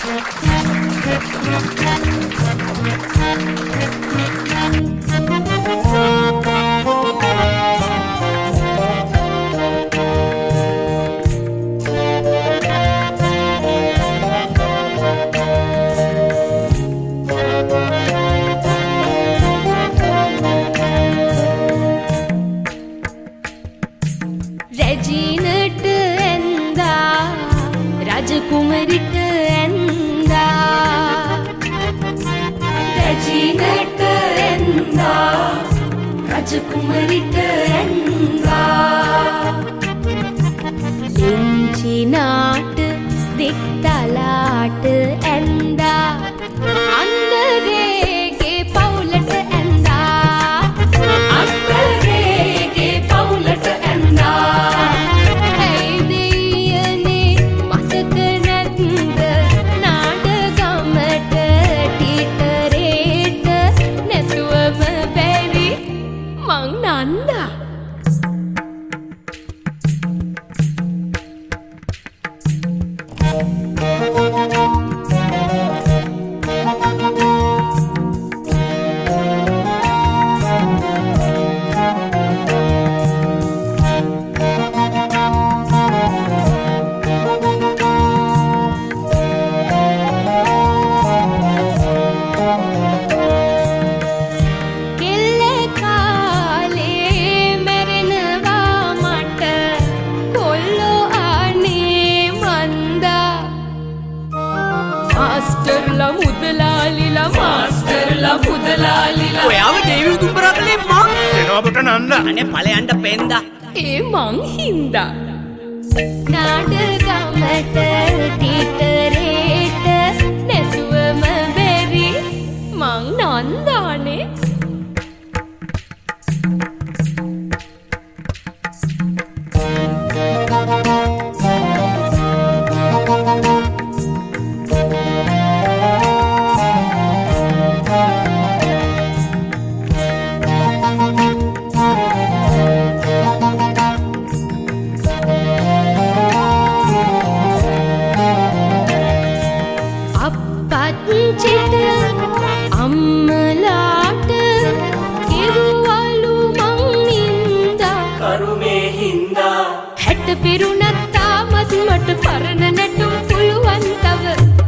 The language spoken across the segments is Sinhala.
රැජිනට ඇන්දා රජකුමරිට ඇන්දා රැජිනට ඇන්දා රජකුමරිට ඇන්දා ලිංචිනාට දෙක්තලාට ඇන්දා අන්දරේගේ පවුලට ඇන්දා අන්දරේගේ පවුලට ඇන්දා Nanda Masterla mudalila ඔයාව දේවි උතුම්බරා කලේ මං එනවා පුට නන්දා අනේ ඵලයන්ට පෙන්දා ඒ මං හින්දා නාඩගමට ටීටරේට නැතුවම බැරි මං නන්දානේ අම්මලාට කිව්වලු මං නින්දා කරුමේ හින්දා හැට පිරුණත් තාමත් මට පරණ නැටුම් පුළුවන් තව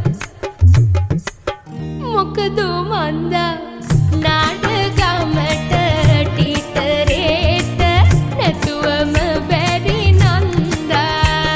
මොකද මන්දා නාඩගමට ටීටරේට නැතුවම බැරි නන්දා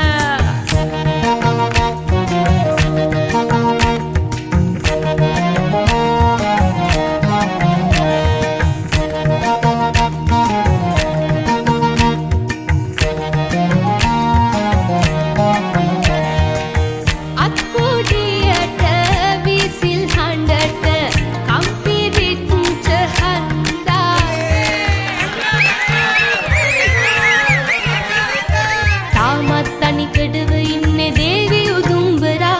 තනිකඩව ඉන්නේ දේවි උදුම්බරා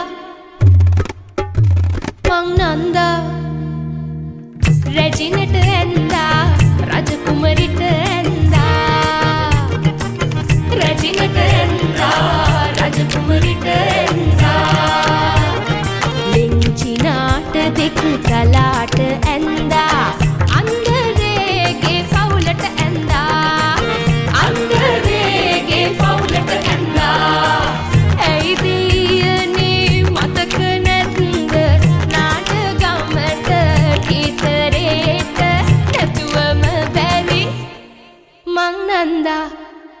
මං නන්දා රැජිනට ඇන්දා රජකුමරිට ඇන්දා රැජිනට ඇන්දා රජකුමරිට ඇන්දා ලිංචිනාට දෙක්තලාට ඇන්දා අන්දරේගේ පවුලට ඇන්දා අන්දරේගේ පවුලට Nanda